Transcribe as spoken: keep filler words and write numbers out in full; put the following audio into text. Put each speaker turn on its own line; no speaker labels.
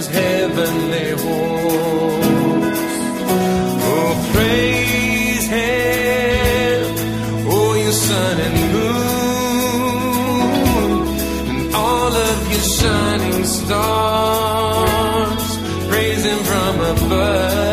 his heavenly host. Oh, praise him, oh, you sun and moon, and all of your shining stars. Praise him from above.